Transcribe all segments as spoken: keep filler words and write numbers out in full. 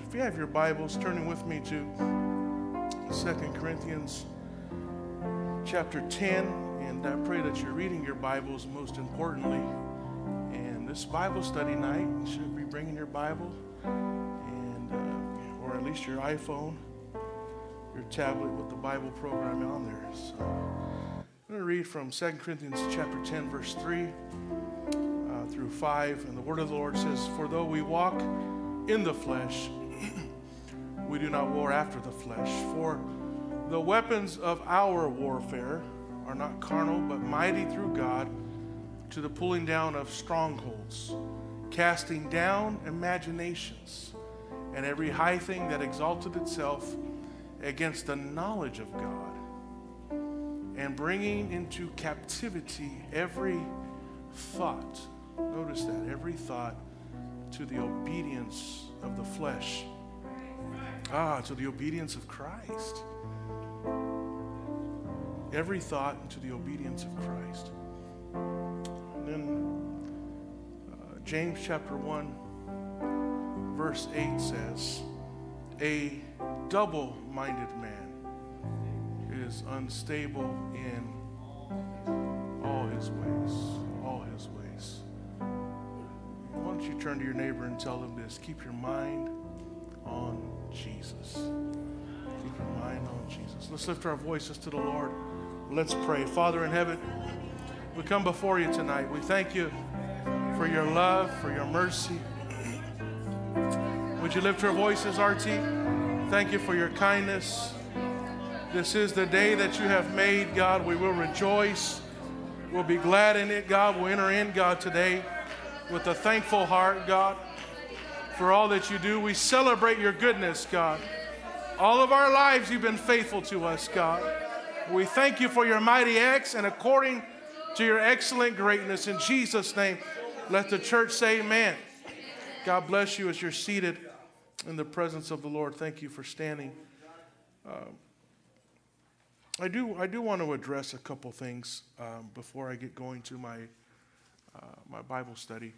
if you have your Bibles, turning with me to Second Corinthians chapter ten, and I pray that you're reading your Bibles most importantly. And this Bible study night, you should be bringing your Bible, and uh, or at least your iPhone, your tablet with the Bible program on there. So I'm going to read from Second Corinthians chapter ten, verse three uh, through five, and the word of the Lord says, "For though we walk in the flesh, we do not war after the flesh. For the weapons of our warfare are not carnal, but mighty through God to the pulling down of strongholds, casting down imaginations, and every high thing that exalted itself against the knowledge of God, and bringing into captivity every thought." Notice that, every thought to the obedience of the flesh. Ah, to the obedience of Christ. Every thought to the obedience of Christ. And then uh, James chapter one, verse eight says, "A double-minded man is unstable in all his ways." All his ways. Why don't you turn to your neighbor and tell him this? Keep your mind on Jesus. Keep your mind on Jesus. Let's lift our voices to the Lord. Let's pray. Father in heaven, we come before you tonight. We thank you for your love, for your mercy. Would you lift our voices, R T? Thank you for your kindness. This is the day that you have made, God. We will rejoice. We'll be glad in it, God. We'll enter in, God, today with a thankful heart, God, for all that you do. We celebrate your goodness, God. All of our lives, you've been faithful to us, God. We thank you for your mighty acts, and according to your excellent greatness, in Jesus' name, let the church say amen. God bless you as you're seated in the presence of the Lord. Thank you for standing. Um, I do I do want to address a couple things um, before I get going to my uh, my Bible study.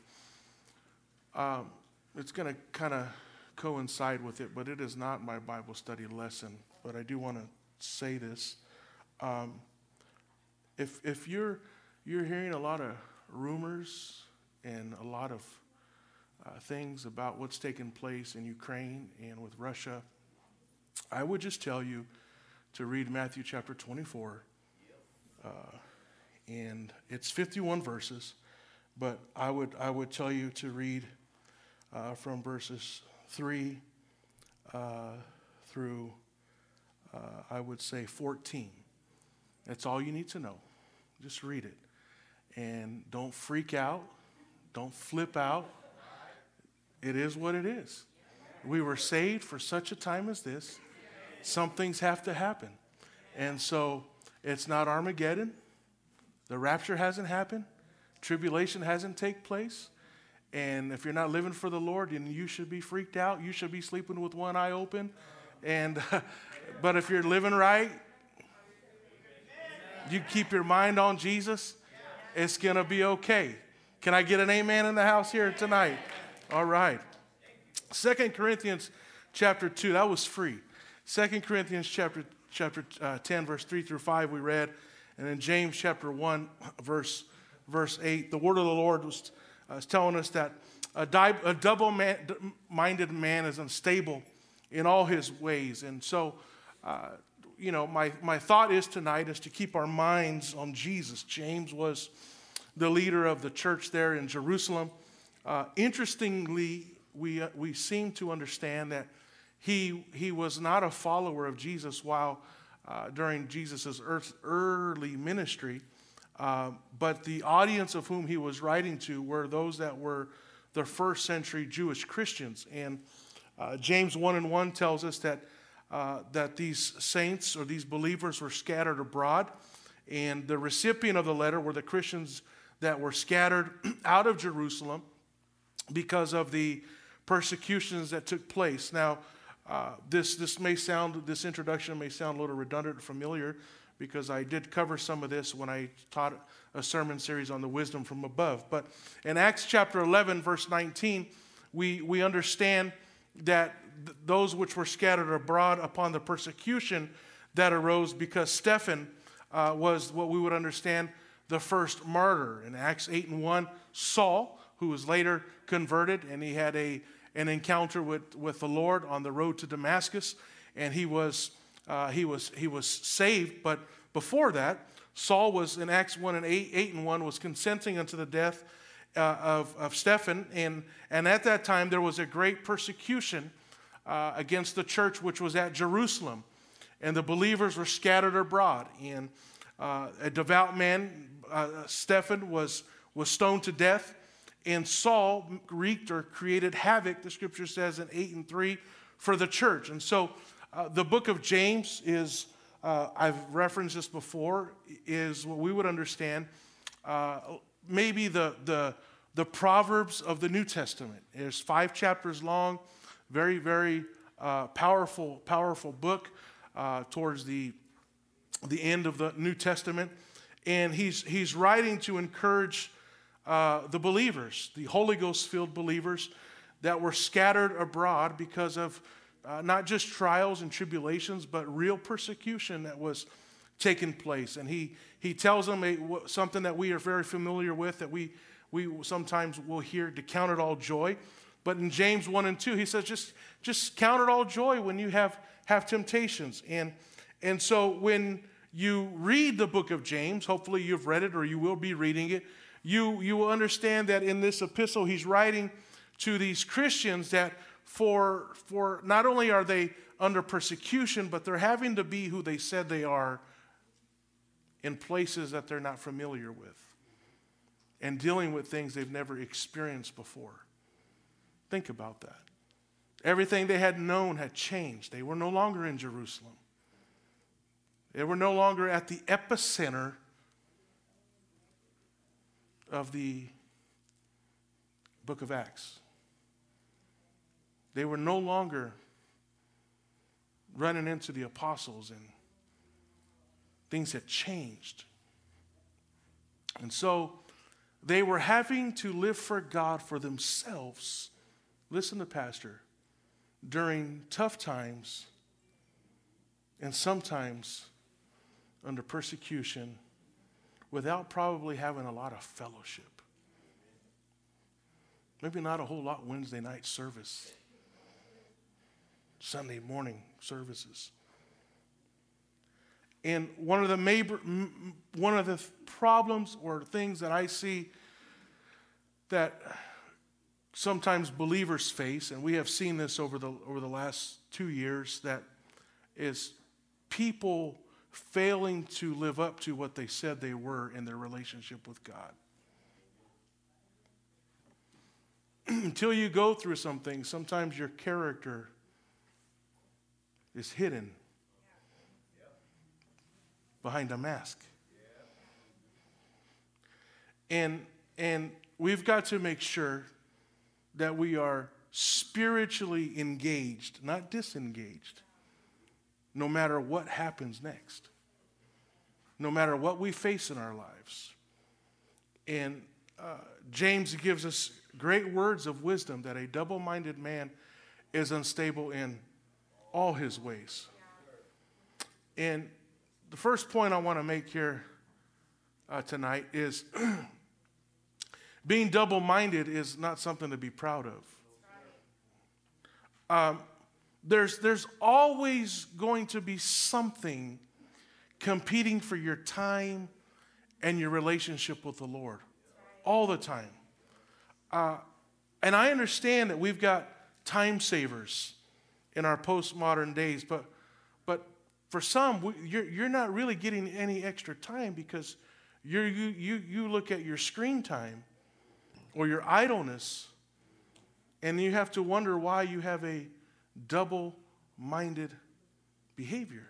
Um, it's going to kind of coincide with it, but it is not my Bible study lesson. But I do want to say this: um, if if you're you're hearing a lot of rumors and a lot of uh, things about what's taking place in Ukraine and with Russia, I would just tell you to read Matthew chapter twenty-four, uh, and it's fifty-one verses, but I would I would tell you to read uh, from verses three uh, through uh, I would say fourteen. That's all you need to know. Just read it, and don't freak out, don't flip out. It is what it is. We were saved for such a time as this. Some things have to happen. And so it's not Armageddon. The rapture hasn't happened. Tribulation hasn't taken place. And if you're not living for the Lord, then you should be freaked out. You should be sleeping with one eye open. And but if you're living right, you keep your mind on Jesus, it's going to be okay. Can I get an amen in the house here tonight? All right. Second Corinthians chapter two, that was free. Second Corinthians chapter chapter uh, ten, verse three through five, we read. And then James chapter one, verse verse eight. The word of the Lord was, uh, was telling us that a, di- a double-minded man is unstable in all his ways. And so, uh, you know, my, my thought is tonight is to keep our minds on Jesus. James was the leader of the church there in Jerusalem. Uh, interestingly, we uh, we seem to understand that He he was not a follower of Jesus while uh, during Jesus' early ministry, uh, but the audience of whom he was writing to were those that were the first century Jewish Christians. And uh, James one and one tells us that uh, that these saints or these believers were scattered abroad, and the recipient of the letter were the Christians that were scattered out of Jerusalem because of the persecutions that took place. Now, Uh, this this may sound, this introduction may sound a little redundant or familiar, because I did cover some of this when I taught a sermon series on the wisdom from above. But in Acts chapter eleven, verse nineteen, we, we understand that th- those which were scattered abroad upon the persecution that arose, because Stephen uh, was what we would understand the first martyr. In Acts eight and one, Saul, who was later converted, and he had a an encounter with, with the Lord on the road to Damascus, and he was uh, he was he was saved. But before that, Saul was in Acts one and eight, eight and one was consenting unto the death uh, of of Stephen, and and at that time there was a great persecution uh, against the church which was at Jerusalem, and the believers were scattered abroad. And uh, a devout man, uh, Stephen, was was stoned to death. And Saul wreaked or created havoc, the scripture says in eight and three, for the church. And so uh, the book of James is, uh, I've referenced this before, is what we would understand uh, maybe the, the, the Proverbs of the New Testament. It's five chapters long, very, very uh, powerful, powerful book uh, towards the, the end of the New Testament. And he's, he's writing to encourage Uh, the believers, the Holy Ghost-filled believers that were scattered abroad because of uh, not just trials and tribulations, but real persecution that was taking place. And he he tells them a, something that we are very familiar with, that we we sometimes will hear, to count it all joy. But in James one and two, he says, just just count it all joy when you have have temptations. And and so when you read the book of James, hopefully you've read it or you will be reading it, You, you will understand that in this epistle he's writing to these Christians that for, for not only are they under persecution, but they're having to be who they said they are in places that they're not familiar with and dealing with things they've never experienced before. Think about that. Everything they had known had changed. They were no longer in Jerusalem. They were no longer at the epicenter of the book of Acts. They were no longer running into the apostles, and things had changed. And so they were having to live for God for themselves. Listen to Pastor. During tough times, and sometimes under persecution, without probably having a lot of fellowship. Maybe not a whole lot Wednesday night service, Sunday morning services. And one of the major, one of the problems or things that I see that sometimes believers face, and we have seen this over the over the last two years, that is people failing to live up to what they said they were in their relationship with God. Until you go through something, sometimes your character is hidden behind a mask. And, and we've got to make sure that we are spiritually engaged, not disengaged, no matter what happens next, no matter what we face in our lives. And uh, James gives us great words of wisdom that a double-minded man is unstable in all his ways. And the first point I want to make here uh, tonight is being double-minded is not something to be proud of. Um, There's, there's always going to be something competing for your time and your relationship with the Lord. All the time. Uh, and I understand that we've got time savers in our postmodern days, but, but for some, we, you're, you're not really getting any extra time because you're, you, you, you look at your screen time or your idleness, and you have to wonder why you have a double-minded behavior.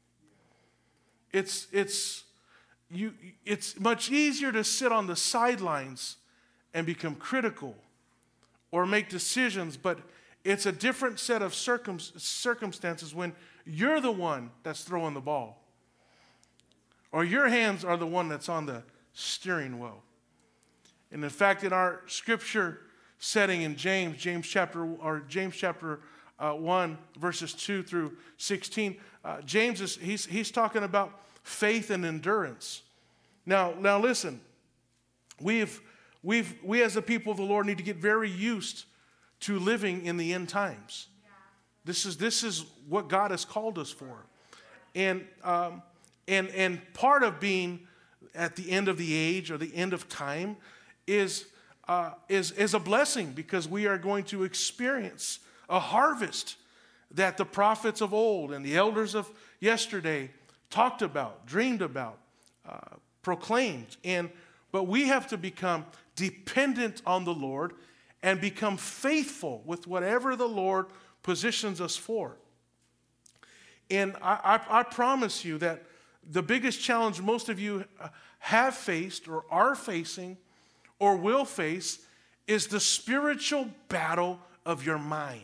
It's, it's, you, it's much easier to sit on the sidelines and become critical or make decisions, but it's a different set of circum, circumstances when you're the one that's throwing the ball or your hands are the one that's on the steering wheel. And in fact, in our scripture setting in James, James chapter or James chapter uh, one, verses two through sixteen, uh, James is he's he's talking about faith and endurance. Now, now listen, we've we've we as the people of the Lord need to get very used to living in the end times. This is this is what God has called us for, and um, and and part of being at the end of the age or the end of time is uh, is is a blessing, because we are going to experience a harvest that the prophets of old and the elders of yesterday talked about, dreamed about, uh, proclaimed. And but we have to become dependent on the Lord and become faithful with whatever the Lord positions us for. And I, I, I promise you that the biggest challenge most of you have faced or are facing or will face is the spiritual battle of your mind.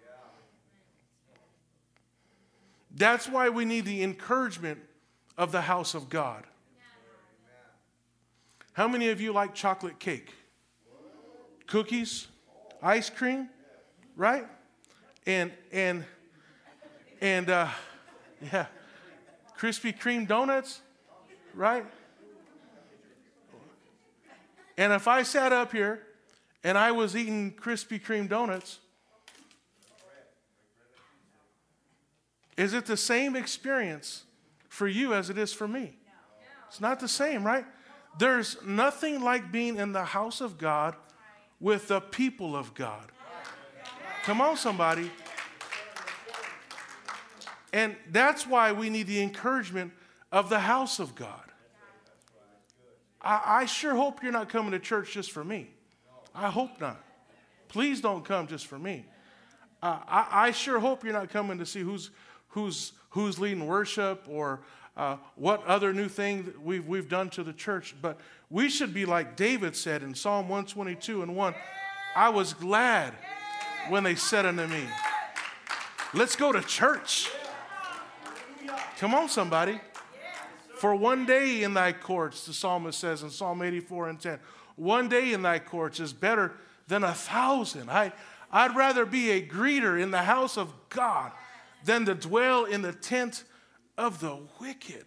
That's why we need the encouragement of the house of God. How many of you like chocolate cake? Cookies? Ice cream? Right? And, and, and, uh, yeah, Krispy Kreme donuts? Right? And if I sat up here and I was eating Krispy Kreme donuts, is it the same experience for you as it is for me? It's not the same, right? There's nothing like being in the house of God with the people of God. Come on, somebody. And that's why we need the encouragement of the house of God. I, I sure hope you're not coming to church just for me. I hope not. Please don't come just for me. Uh, I, I sure hope you're not coming to see who's who's who's leading worship or uh, what other new thing that we've we've done to the church. But we should be like David said in Psalm one twenty-two and one. I was glad when they said unto me, let's go to church. Come on, somebody. For one day in thy courts, the psalmist says in Psalm eighty-four and ten, one day in thy courts is better than a thousand. I, I'd rather be a greeter in the house of God than to dwell in the tent of the wicked.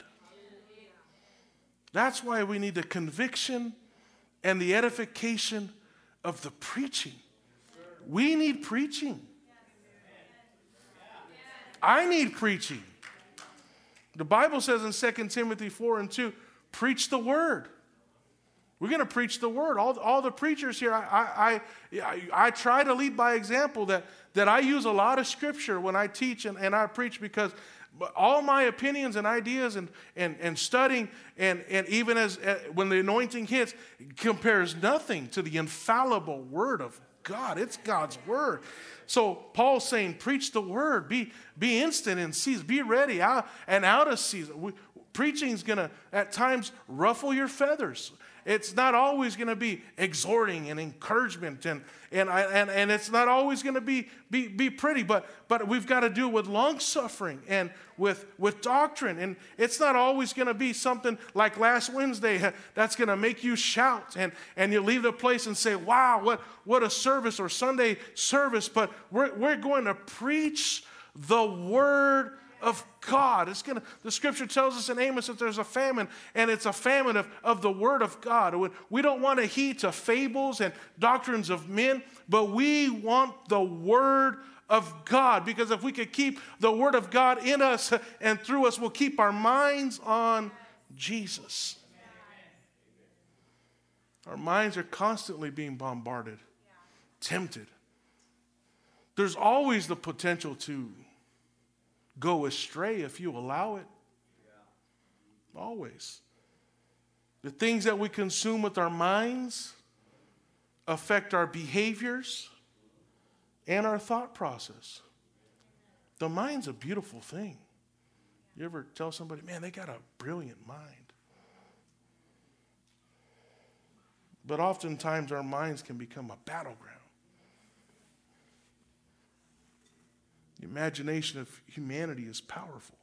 That's why we need the conviction and the edification of the preaching. We need preaching. I need preaching. The Bible says in Second Timothy four and two, preach the word. We're going to preach the word. All, all the preachers here, I, I, I, I try to lead by example, that, that I use a lot of scripture when I teach and, and I preach, because all my opinions and ideas and, and, and studying and, and even as uh, when the anointing hits, compares nothing to the infallible word of God. It's God's word. So Paul's saying, preach the word. Be, be instant in season. Be ready out and out of season. Preaching is going to, at times, ruffle your feathers. It's not always going to be exhorting and encouragement, and and and, and it's not always going to be, be be pretty, but but we've got to do it with long suffering and with with doctrine, and it's not always going to be something like last Wednesday that's going to make you shout and and you leave the place and say, wow, what what a service, or Sunday service. But we're we're going to preach the word of God. It's gonna, the scripture tells us in Amos that there's a famine, and it's a famine of, of the word of God. We don't want to heed to fables and doctrines of men, but we want the word of God, because if we could keep the word of God in us and through us, we'll keep our minds on Jesus. Our minds are constantly being bombarded, tempted. There's always the potential to go astray if you allow it. Yeah. Always. The things that we consume with our minds affect our behaviors and our thought process. The mind's a beautiful thing. You ever tell somebody, man, they got a brilliant mind? But oftentimes our minds can become a battleground. The imagination of humanity is powerful.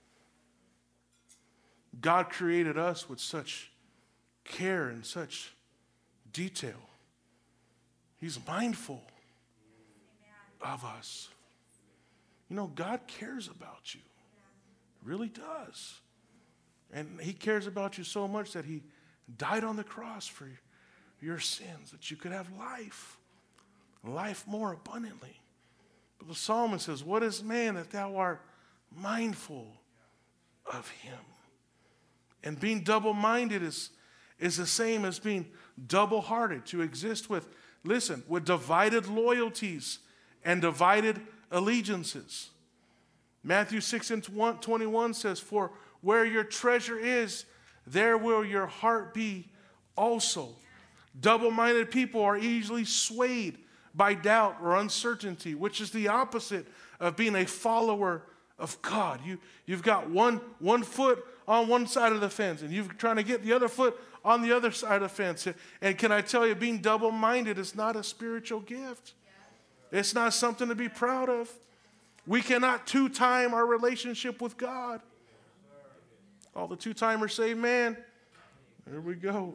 God created us with such care and such detail. He's mindful of us. You know, God cares about you. Really does. And he cares about you so much that he died on the cross for your sins, that you could have life, life more abundantly. But the psalmist says, what is man that thou art mindful of him? And being double-minded is, is the same as being double-hearted, to exist with, listen, with divided loyalties and divided allegiances. Matthew six and twenty-one says, for where your treasure is, there will your heart be also. Double-minded people are easily swayed by doubt or uncertainty, which is the opposite of being a follower of God. You, you've got one, one foot on one side of the fence, and you're trying to get the other foot on the other side of the fence. And can I tell you, being double-minded is not a spiritual gift. It's not something to be proud of. We cannot two-time our relationship with God. All the two-timers say, man, there we go.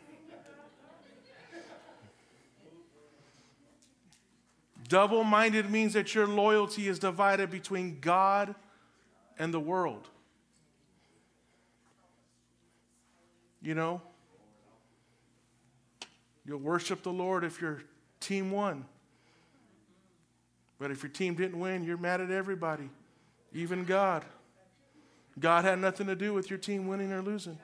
Double-minded means that your loyalty is divided between God and the world. You know, you'll worship the Lord if your team won. But if your team didn't win, you're mad at everybody, even God. God had nothing to do with your team winning or losing.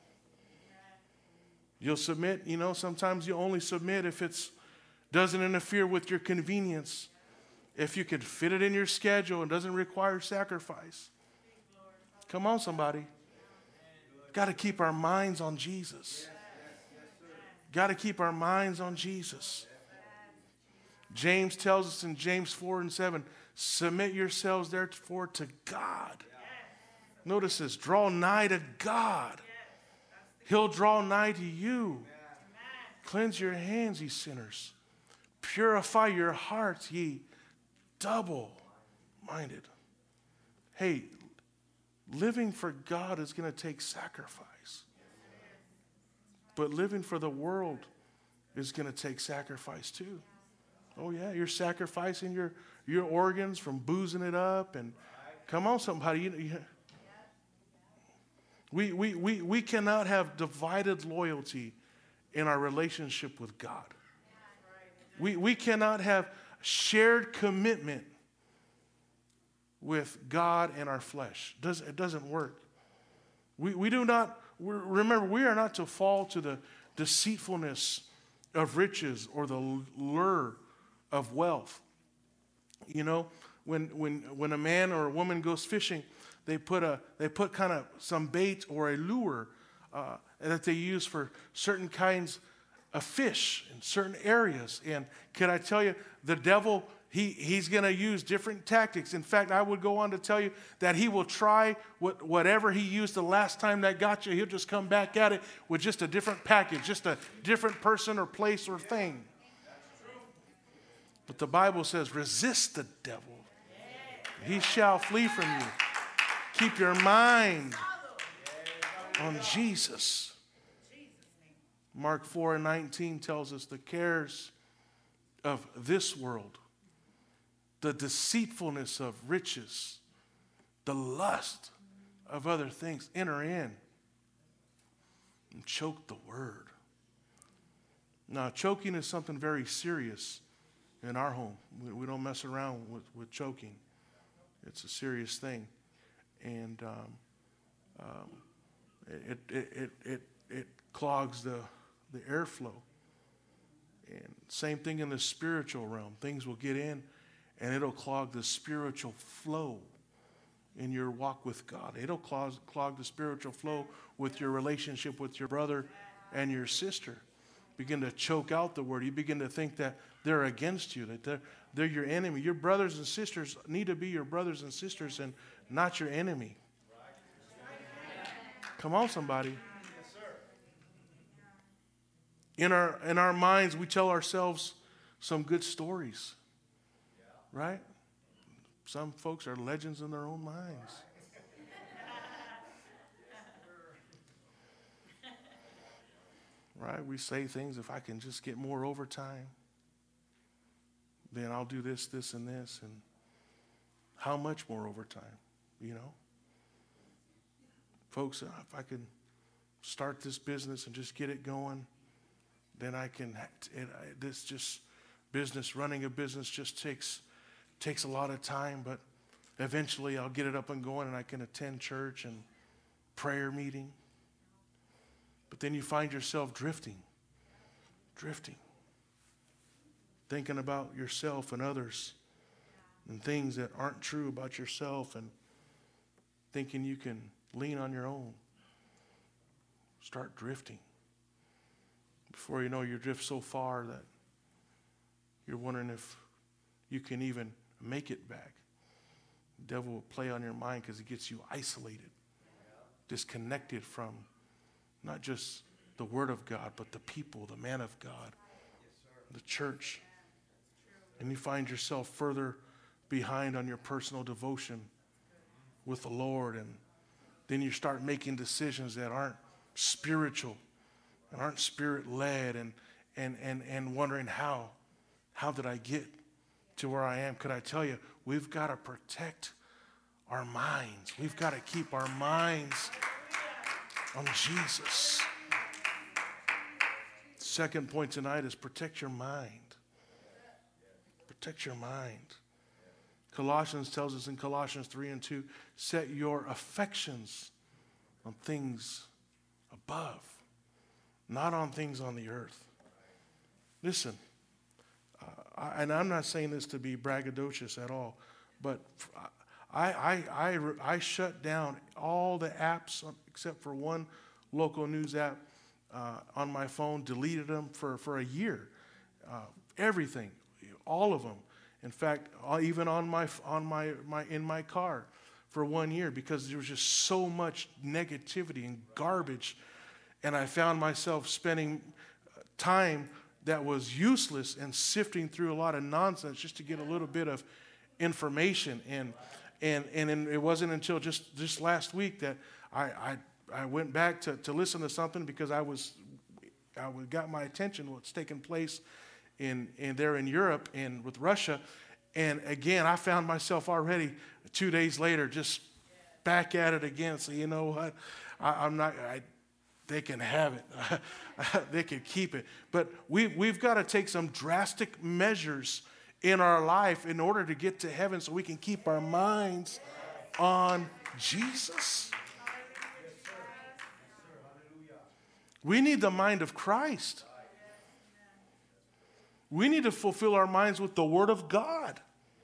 You'll submit, you know, sometimes you only submit if it doesn't interfere with your convenience, if you can fit it in your schedule and doesn't require sacrifice. Come on, somebody. Got to keep our minds on Jesus. Got to keep our minds on Jesus. James tells us in James four and seven, submit yourselves therefore to God. Notice this, draw nigh to God. He'll draw nigh to you. Cleanse your hands, ye sinners. Purify your hearts, ye double-minded. Hey, living for God is going to take sacrifice. But living for the world is going to take sacrifice too. Oh yeah, you're sacrificing your, your organs from boozing it up. And come on, somebody. You, you, we, we, we, we cannot have divided loyalty in our relationship with God. We, we cannot have shared commitment with God and our flesh. Does, it doesn't work. We, we do not, remember, we are not to fall to the deceitfulness of riches or the lure of wealth. You know, when, when, when a man or a woman goes fishing, they put, a, they put kind of some bait or a lure uh, that they use for certain kinds of fish in certain areas. And can I tell you, the devil, he, he's going to use different tactics. In fact, I would go on to tell you that he will try what, whatever he used the last time that got you, he'll just come back at it with just a different package, just a different person or place or thing. But the Bible says, resist the devil. He shall flee from you. Keep your mind on Jesus. Mark four and nineteen tells us the cares of this world, the deceitfulness of riches, the lust of other things enter in and choke the word. Now, choking is something very serious in our home. We, we don't mess around with, with choking. It's a serious thing. And um, um, it, it, it, it, it clogs the, the airflow. And same thing in the spiritual realm. Things will get in and it'll clog the spiritual flow in your walk with God. It'll clog, clog the spiritual flow with your relationship with your brother and your sister. Begin to choke out the word. You begin to think that they're against you, that they're, they're your enemy. Your brothers and sisters need to be your brothers and sisters and not your enemy. Come on, somebody. In our, in our minds, we tell ourselves some good stories, right? Some folks are legends in their own minds. Right? We say things, if I can just get more overtime, then I'll do this, this, and this. And how much more over time, you know? Folks, if I can start this business and just get it going, then I can, it, this just, business, running a business just takes, takes a lot of time, but eventually I'll get it up and going and I can attend church and prayer meeting. But then you find yourself drifting, drifting, thinking about yourself and others and things that aren't true about yourself and thinking you can lean on your own. Start drifting. Before you know, you drift so far that you're wondering if you can even make it back. The devil will play on your mind because it gets you isolated, disconnected from not just the Word of God, but the people, the man of God, the church. And you find yourself further behind on your personal devotion with the Lord. And then you start making decisions that aren't spiritual and aren't spirit-led, and, and, and, and wondering how, how did I get to where I am? Could I tell you, we've got to protect our minds. We've got to keep our minds on Jesus. Second point tonight is protect your mind. Protect your mind. Colossians tells us in Colossians three and two, set your affections on things above, not on things on the earth. Listen, uh, I, and I'm not saying this to be braggadocious at all, but I, I, I, I shut down all the apps except for one local news app uh, on my phone, deleted them for, for a year. Uh, everything, all of them. In fact, even on my on my, my in my car for one year, because there was just so much negativity and garbage, and I found myself spending time that was useless and sifting through a lot of nonsense just to get a little bit of information. And and and it wasn't until just just last week that I I, I went back to, to listen to something, because I was I got my attention what's taking place in, in there in Europe and with Russia. And again, I found myself already two days later just back at it again. So you know what? I, I'm not, I, they can have it. They can keep it. But we, we've got to take some drastic measures in our life in order to get to heaven, so we can keep our minds on Jesus. We need the mind of Christ. We need to fulfill our minds with the Word of God,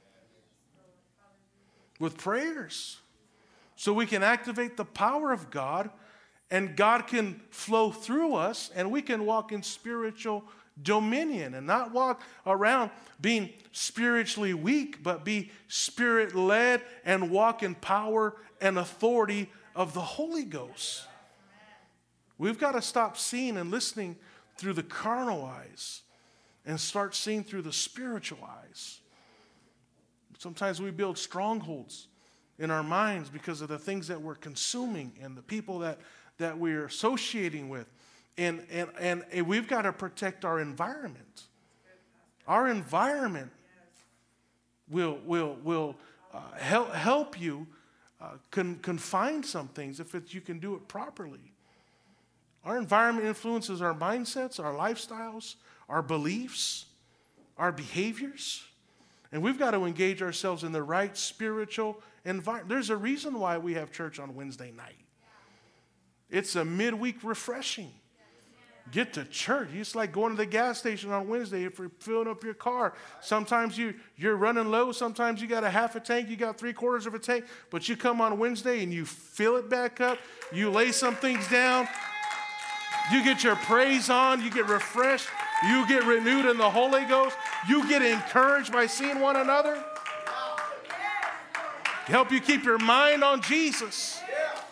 with prayers, so we can activate the power of God, and God can flow through us, and we can walk in spiritual dominion and not walk around being spiritually weak, but be Spirit-led and walk in power and authority of the Holy Ghost. We've got to stop seeing and listening through the carnal eyes and start seeing through the spiritual eyes. Sometimes we build strongholds in our minds because of the things that we're consuming and the people that, that we're associating with. And, and, and, and we've got to protect our environment. Our environment will, will, will uh, help, help you uh, con, confine some things if it's, you can do it properly. Our environment influences our mindsets, our lifestyles, our beliefs, our behaviors. And we've got to engage ourselves in the right spiritual environment. There's a reason why we have church on Wednesday night. It's a midweek refreshing. Get to church. It's like going to the gas station on Wednesday if you're filling up your car. Sometimes you, you're running low. Sometimes you got a half a tank. You got three quarters of a tank. But you come on Wednesday and you fill it back up. You lay some things down. You get your praise on. You get refreshed. You get renewed in the Holy Ghost. You get encouraged by seeing one another. Help you keep your mind on Jesus.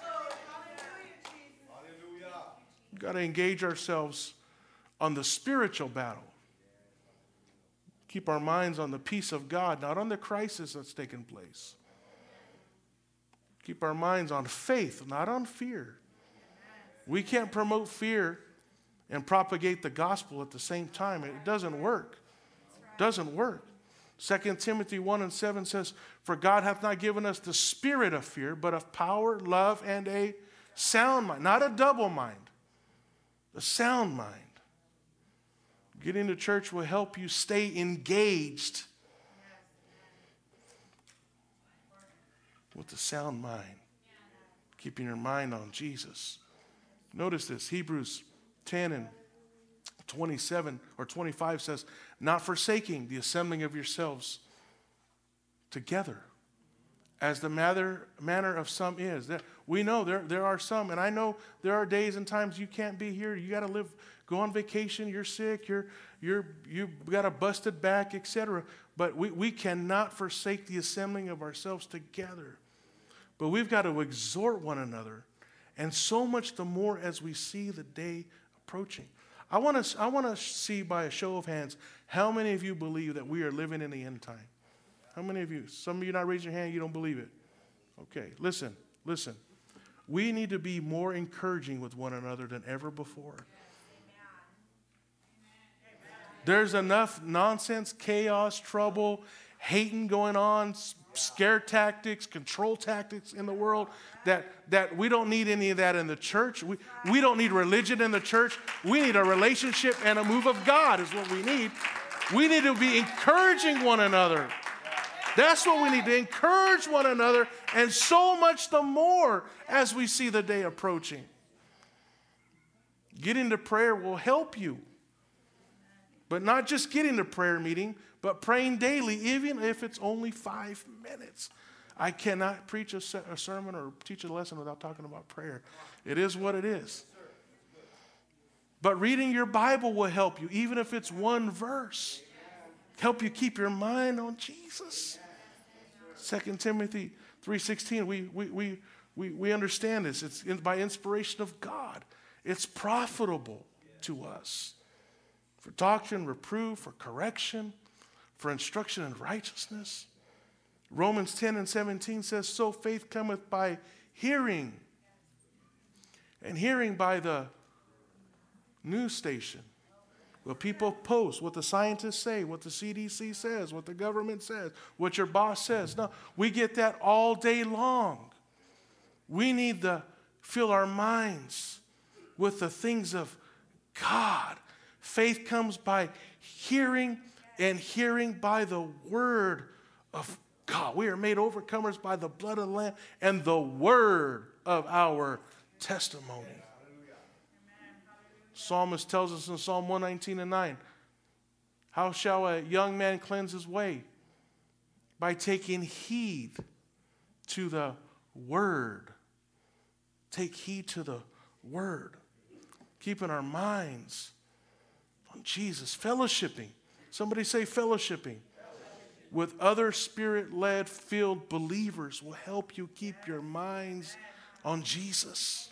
We've got to engage ourselves on the spiritual battle. Keep our minds on the peace of God, not on the crisis that's taking place. Keep our minds on faith, not on fear. We can't promote fear and propagate the gospel at the same time. It doesn't work. It doesn't work. Second Timothy one and seven says, for God hath not given us the spirit of fear, but of power, love, and a sound mind. Not a double mind, a sound mind. Getting to church will help you stay engaged with a sound mind. Keeping your mind on Jesus. Notice this, Hebrews ten and twenty-seven or twenty-five says, not forsaking the assembling of yourselves together, as the manner, manner of some is. We know there, there are some, and I know there are days and times you can't be here. You got to live, go on vacation, you're sick, you're, you're, you got a busted back, et cetera. But we, we cannot forsake the assembling of ourselves together. But we've got to exhort one another, and so much the more as we see the day approaching. I want to I want to see by a show of hands, how many of you believe that we are living in the end time? How many of you? Some of you not raising your hand, you don't believe it. Okay, listen, listen. We need to be more encouraging with one another than ever before. There's enough nonsense, chaos, trouble, hating going on, scare tactics, control tactics in the world that, that we don't need any of that in the church. We, we don't need religion in the church. We need a relationship and a move of God is what we need. We need to be encouraging one another. That's what we need, to encourage one another, and so much the more as we see the day approaching. Getting to prayer will help you. But not just getting to prayer meeting, but praying daily, even if it's only five minutes. I cannot preach a, se- a sermon or teach a lesson without talking about prayer. It is what it is. But reading your Bible will help you, even if it's one verse. Help you keep your mind on Jesus. Second Timothy three sixteen, we, we, we, we, we understand this. It's in, by inspiration of God. It's profitable to us. For doctrine, reproof, for correction, for instruction in righteousness. Romans ten and seventeen says, so faith cometh by hearing, and hearing by the news station. What people post, what the scientists say, what the C D C says, what the government says, what your boss says. No, we get that all day long. We need to fill our minds with the things of God. Faith comes by hearing, and hearing by the word of God. We are made overcomers by the blood of the Lamb and the word of our testimony. Psalmist tells us in Psalm one nineteen and nine, how shall a young man cleanse his way? By taking heed to the word. Take heed to the word. Keeping our minds on Jesus. Fellowshipping. Somebody say fellowshipping. With other spirit-led, filled believers will help you keep your minds on Jesus.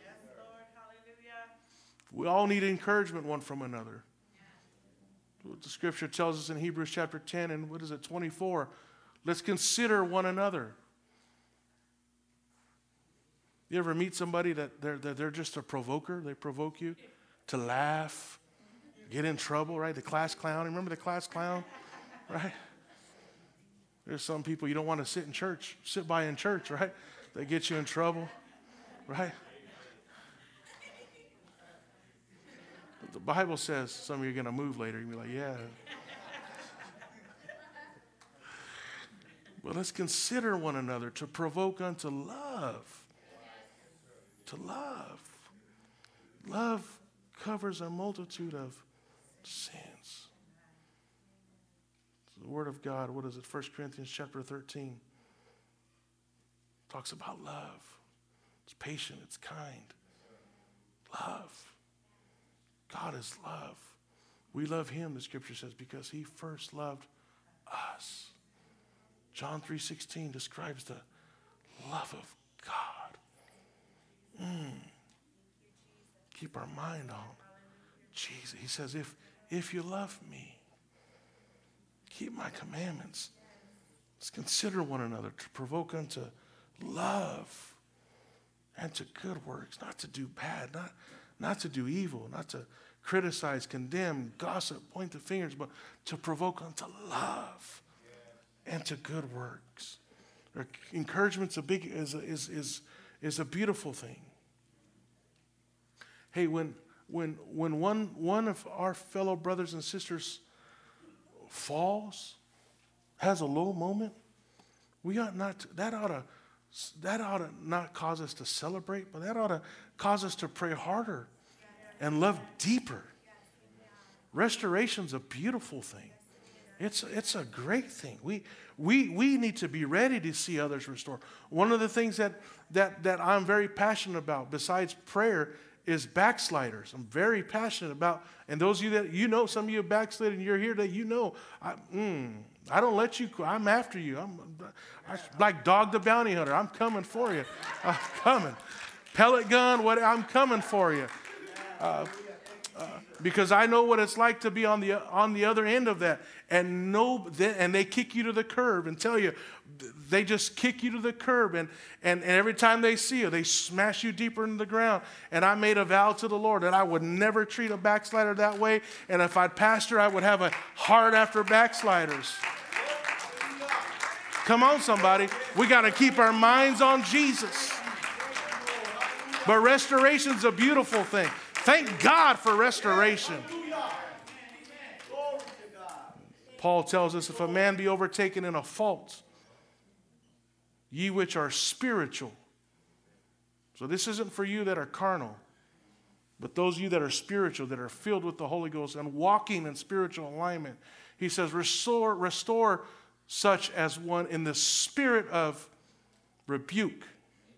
We all need encouragement one from another. What the scripture tells us in Hebrews chapter ten and what is it, twenty-four. Let's consider one another. You ever meet somebody that they're, they're just a provoker? They provoke you to laugh, get in trouble, right? The class clown. Remember the class clown? Right? There's some people you don't want to sit in church, sit by in church, right? They get you in trouble, right? But the Bible says some of you are going to move later. You'll be like, yeah. But let's consider one another to provoke unto love. To love. Love covers a multitude of sins. The Word of God, what is it? First Corinthians chapter thirteen. Talks about love. It's patient, it's kind. Love. God is love. We love him, the scripture says, because he first loved us. John three sixteen describes the love of God. Mm. Keep our mind on Jesus. He says, if, if you love me, keep my commandments. Let's consider one another to provoke unto love and to good works, not to do bad, not, not to do evil, not to criticize, condemn, gossip, point the fingers, but to provoke unto love. and to good works. Encouragement's a big is is is is a beautiful thing. Hey, when when when one one of our fellow brothers and sisters falls, has a low moment, we ought not to, that ought to that ought to not cause us to celebrate, but that ought to cause us to pray harder and love deeper. Restoration's a beautiful thing. It's it's a great thing. We we we need to be ready to see others restored. One of the things that that that I'm very passionate about, besides prayer, is backsliders. I'm very passionate about, and those of you that you know, some of you have backslid and you're here that you know, I, mm, I don't let you. I'm after you. I'm, I'm like Dog the Bounty Hunter. I'm coming for you. I'm coming. Pellet gun. What? I'm coming for you. Uh, Uh, because I know what it's like to be on the on the other end of that, and no, they, and they kick you to the curb and tell you, they just kick you to the curb, and, and and every time they see you, they smash you deeper into the ground. And I made a vow to the Lord that I would never treat a backslider that way, and if I'd pastor, I would have a heart after backsliders. Come on, somebody, we got to keep our minds on Jesus. But restoration's a beautiful thing. Thank God for restoration. Paul tells us, if a man be overtaken in a fault, ye which are spiritual. So this isn't for you that are carnal, but those of you that are spiritual, that are filled with the Holy Ghost and walking in spiritual alignment. He says, restore, restore such as one in the spirit of rebuke.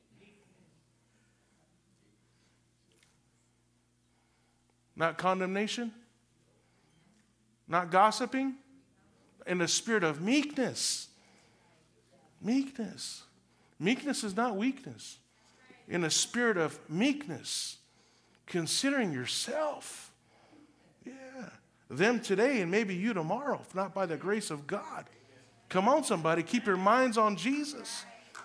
Not condemnation, not gossiping, in the spirit of meekness. Meekness. Meekness is not weakness. In the spirit of meekness, considering yourself. Yeah. Them today and maybe you tomorrow, if not by the grace of God. Come on, somebody, keep your minds on Jesus.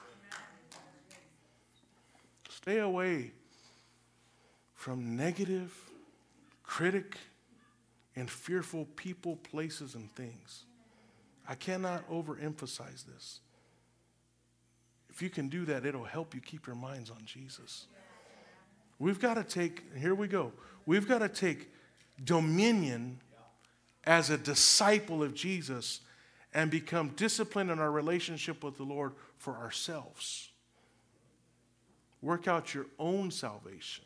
Stay away from negative, critic, and fearful people, places, and things. I cannot overemphasize this. If you can do that, it'll help you keep your minds on Jesus. We've got to take, here we go, we've got to take dominion as a disciple of Jesus and become disciplined in our relationship with the Lord for ourselves. Work out your own salvation.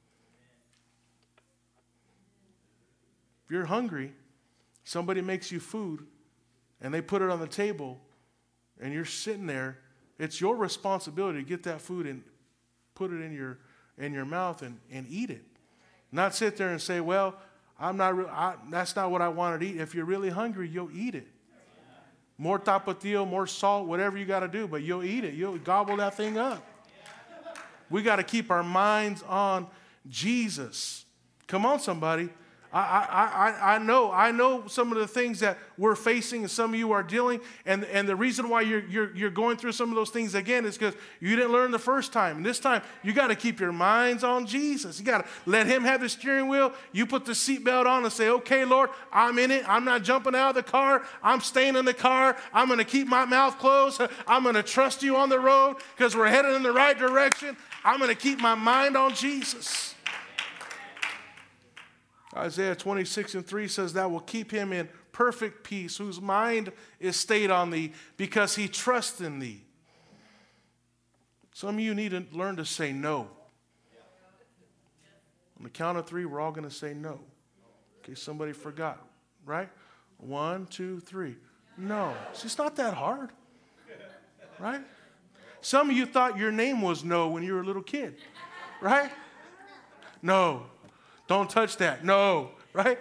If you're hungry, somebody makes you food, and they put it on the table, and you're sitting there, it's your responsibility to get that food and put it in your in your mouth and, and eat it. Not sit there and say, well, I'm not. Re- I, that's not what I wanted to eat. If you're really hungry, you'll eat it. More tapatio, more salt, whatever you got to do, but you'll eat it. You'll gobble that thing up. We got to keep our minds on Jesus. Come on, somebody. I, I, I, I know I know some of the things that we're facing and some of you are dealing, and, and the reason why you're, you're, you're going through some of those things again is because you didn't learn the first time. And this time, you got to keep your minds on Jesus. You got to let him have the steering wheel. You put the seatbelt on and say, okay, Lord, I'm in it. I'm not jumping out of the car. I'm staying in the car. I'm going to keep my mouth closed. I'm going to trust you on the road because we're headed in the right direction. I'm going to keep my mind on Jesus. Isaiah twenty-six and three says that will keep him in perfect peace, whose mind is stayed on thee, because he trusts in thee. Some of you need to learn to say no. On the count of three, we're all going to say no. In case somebody forgot, right? One, two, three. No. See, it's not that hard, right? Some of you thought your name was No when you were a little kid, right? No. Don't touch that. No, right?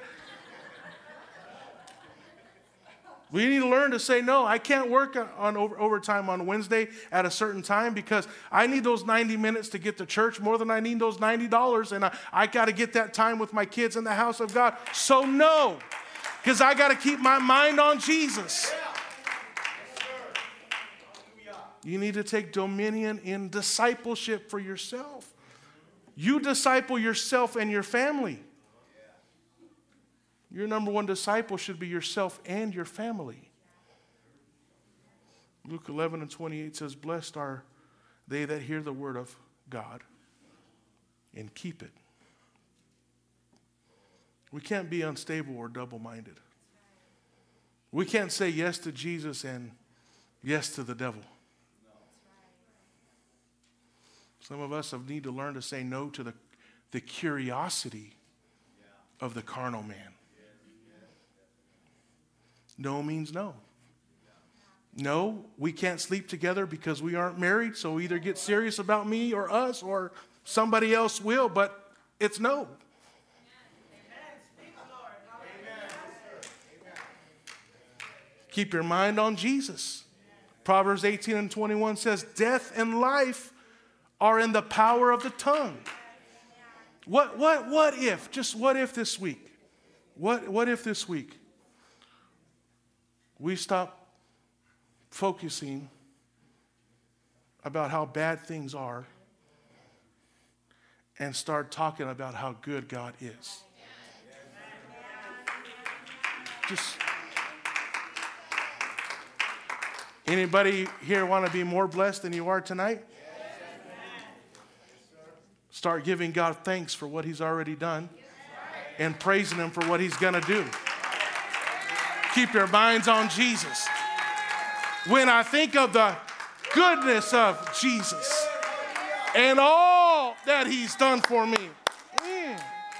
We need to learn to say no. I can't work on over, overtime on Wednesday at a certain time because I need those ninety minutes to get to church more than I need those ninety dollars, and I, I got to get that time with my kids in the house of God. So no, because I got to keep my mind on Jesus. You need to take dominion in discipleship for yourself. You disciple yourself and your family. Your number one disciple should be yourself and your family. Luke eleven and twenty-eight says, blessed are they that hear the word of God and keep it. We can't be unstable or double-minded. We can't say yes to Jesus and yes to the devil. Some of us have need to learn to say no to the, the curiosity of the carnal man. No means no. No, we can't sleep together because we aren't married, so either get serious about me or us or somebody else will, but it's no. Keep your mind on Jesus. Proverbs eighteen and twenty-one says, death and life are in the power of the tongue. What, what, what if, just what if this week, what, what if this week we stop focusing about how bad things are and start talking about how good God is? Just anybody here want to be more blessed than you are tonight? Start giving God thanks for what he's already done and praising him for what he's going to do. Keep your minds on Jesus. When I think of the goodness of Jesus and all that he's done for me. Mm.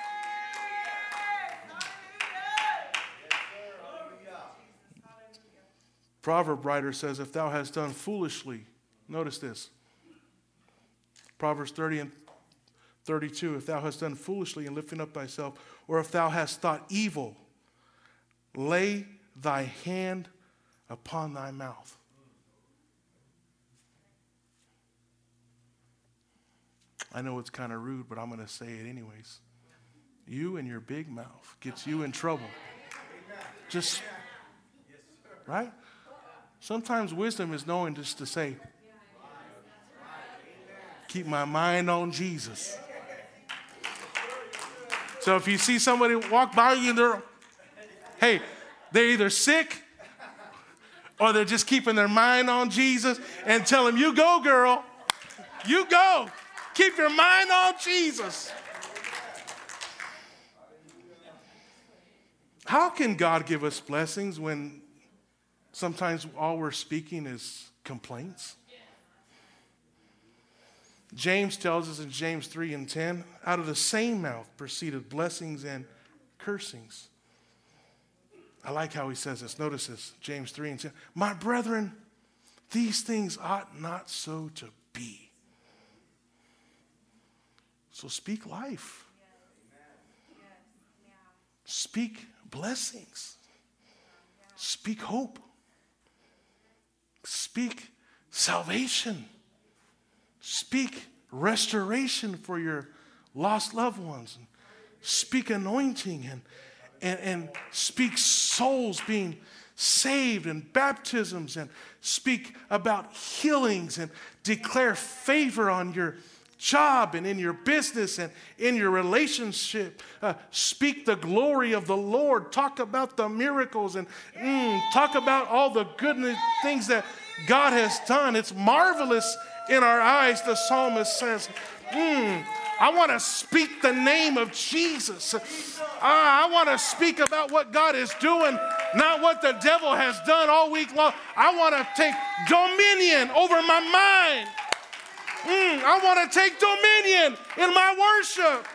Proverb writer says, if thou hast done foolishly, notice this. Proverbs thirty and thirty-two, if thou hast done foolishly in lifting up thyself, or if thou hast thought evil, lay thy hand upon thy mouth. I know it's kind of rude, but I'm going to say it anyways. You and your big mouth gets you in trouble. Just, right? Sometimes wisdom is knowing just to say, keep my mind on Jesus. So if you see somebody walk by you and they're, hey, they're either sick or they're just keeping their mind on Jesus, and tell them, you go, girl. You go. Keep your mind on Jesus. How can God give us blessings when sometimes all we're speaking is complaints? James tells us in James three and ten, out of the same mouth proceeded blessings and cursings. I like how he says this. Notice this, James three and ten. My brethren, these things ought not so to be. So speak life. Speak blessings. Speak hope. Speak salvation. Speak restoration for your lost loved ones. Speak anointing and, and, and speak souls being saved and baptisms, and speak about healings and declare favor on your job and in your business and in your relationship. Uh, speak the glory of the Lord. Talk about the miracles and mm, talk about all the good things that God has done. It's marvelous in our eyes, the psalmist says. Mm, I want to speak the name of Jesus. Uh, I want to speak about what God is doing, not what the devil has done all week long. I want to take dominion over my mind. Mm, I want to take dominion in my worship.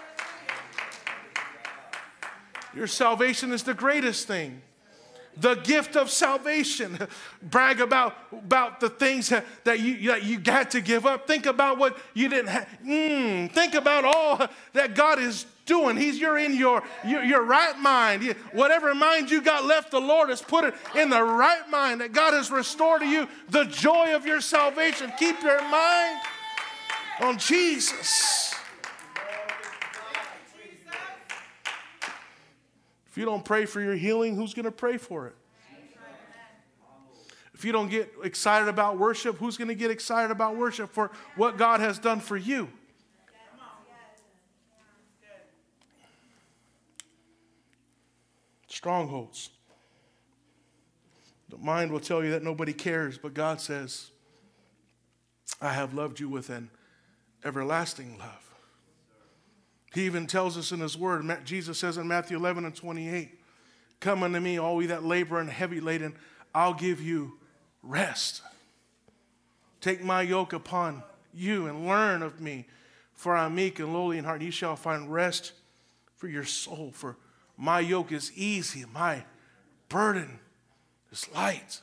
Your salvation is the greatest thing. The gift of salvation. Brag about, about the things that, that, you, that you got to give up. Think about what you didn't have. Mm, think about all that God is doing. He's you're in your, your, your right mind. Whatever mind you got left, the Lord has put it in the right mind. That God has restored to you the joy of your salvation. Keep your mind on Jesus. If you don't pray for your healing, who's going to pray for it? If you don't get excited about worship, who's going to get excited about worship for what God has done for you? Strongholds. The mind will tell you that nobody cares, but God says, I have loved you with an everlasting love. He even tells us in his word, Jesus says in Matthew eleven and twenty-eight, come unto me, all ye that labor and heavy laden, I'll give you rest. Take my yoke upon you and learn of me, for I am meek and lowly in heart, and ye shall find rest for your soul. For my yoke is easy, my burden is light.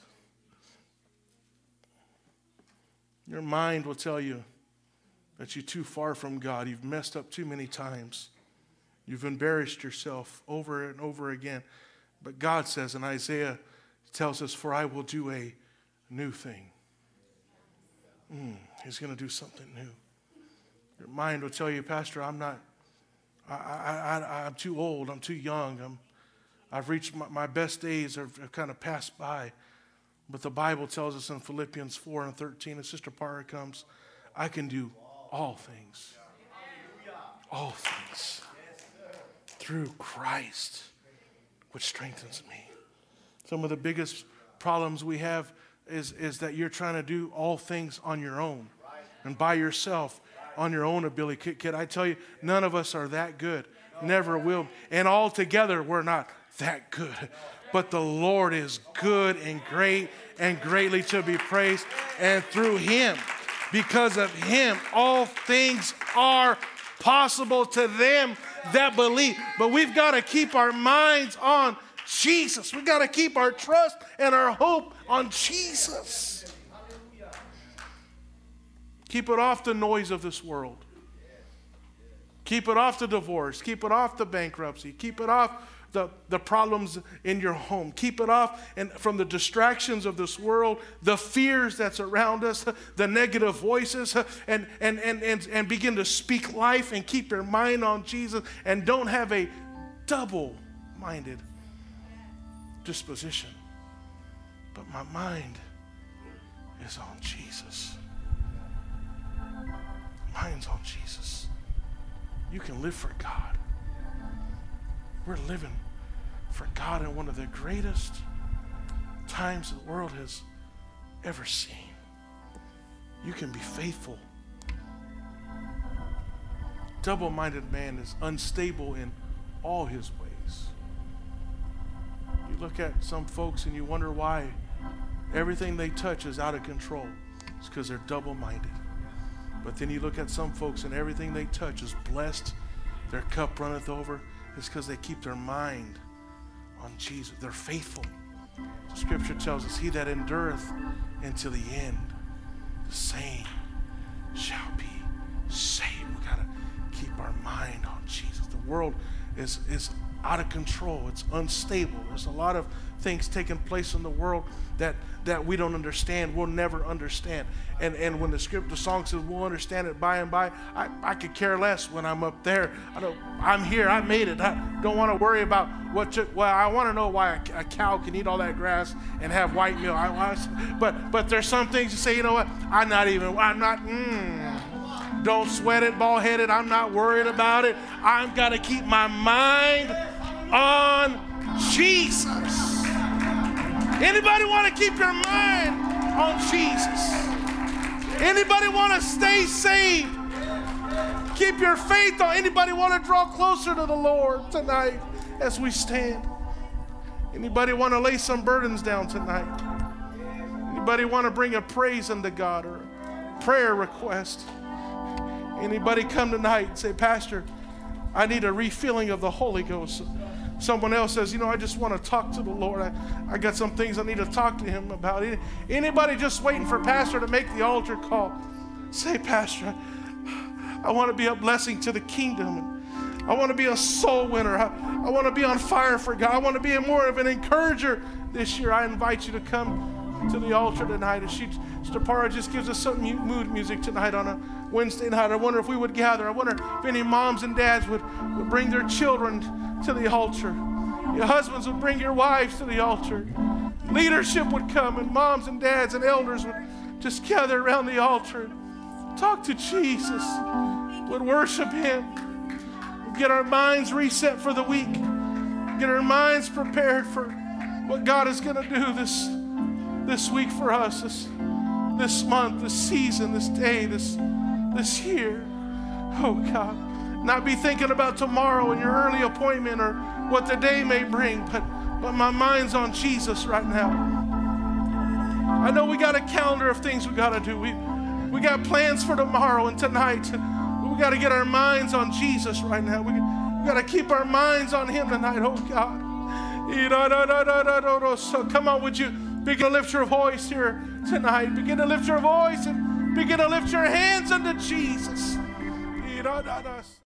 Your mind will tell you that you're too far from God. You've messed up too many times. You've embarrassed yourself over and over again. But God says in Isaiah, he tells us, for I will do a new thing. Mm, he's going to do something new. Your mind will tell you, Pastor, I'm not, I, I, I, I'm too old. I'm too young. I'm, I've reached my, my best days have, have kind of passed by. But the Bible tells us in Philippians four and thirteen, as Sister Parra comes, I can do all things. All things. Through Christ, which strengthens me. Some of the biggest problems we have is, is that you're trying to do all things on your own and by yourself, on your own ability. Kid, kid, I tell you, none of us are that good. Never will. And all together, we're not that good. But the Lord is good and great and greatly to be praised. And through him, because of him, all things are possible to them that believe. But we've got to keep our minds on Jesus. We've got to keep our trust and our hope on Jesus. Keep it off the noise of this world. Keep it off the divorce. Keep it off the bankruptcy. Keep it off the, the problems in your home. Keep it off and from the distractions of this world, the fears that's around us, the negative voices, and, and, and, and, and begin to speak life and keep your mind on Jesus, and don't have a double-minded disposition. But my mind is on Jesus. Mine's on Jesus. You can live for God. We're living for God in one of the greatest times the world has ever seen. You can be faithful. Double-minded man is unstable in all his ways. You look at some folks and you wonder why everything they touch is out of control. It's because they're double-minded. But then you look at some folks and everything they touch is blessed. Their cup runneth over. It's because they keep their mind on Jesus. They're faithful. The scripture tells us, he that endureth until the end, the same shall be saved. We got to keep our mind on Jesus. The world is, is out of control. It's unstable. There's a lot of things taking place in the world that, that we don't understand. We'll never understand. And, and when the script, the song says we'll understand it by and by, I, I could care less when I'm up there. I don't, I'm here. I made it. I don't want to worry about what took. Well, I want to know why a, a cow can eat all that grass and have white milk. I, I, but but there's some things you say, you know what? I'm not even, I'm not, mm, don't sweat it, bald-headed. I'm not worried about it. I've got to keep my mind on Jesus. Anybody want to keep your mind on Jesus? Anybody want to stay saved? Keep your faith on. Anybody want to draw closer to the Lord tonight as we stand? Anybody want to lay some burdens down tonight? Anybody want to bring a praise unto God or a prayer request? Anybody come tonight and say, Pastor, I need a refilling of the Holy Ghost. Someone else says, you know, I just want to talk to the Lord. I, I got some things I need to talk to him about. Anybody just waiting for Pastor to make the altar call? Say, Pastor, I want to be a blessing to the kingdom. I want to be a soul winner. I, I want to be on fire for God. I want to be a more of an encourager this year. I invite you to come to the altar tonight. And she, Sister Parra just gives us some mood music tonight on a Wednesday night. I wonder if we would gather. I wonder if any moms and dads would, would bring their children to the altar. Your husbands would bring your wives to the altar. Leadership would come, and moms and dads and elders would just gather around the altar, talk to Jesus, would worship him, would get our minds reset for the week, get our minds prepared for what God is going to do this this week for us, this, this month, this season, this day, this, this year. Oh God, not be thinking about tomorrow and your early appointment or what the day may bring, but, but my mind's on Jesus right now. I know we got a calendar of things we got to do. We, we got plans for tomorrow and tonight. But we got to get our minds on Jesus right now. We, we got to keep our minds on Him tonight, oh God. So come on, would you begin to lift your voice here tonight? Begin to lift your voice and begin to lift your hands unto Jesus.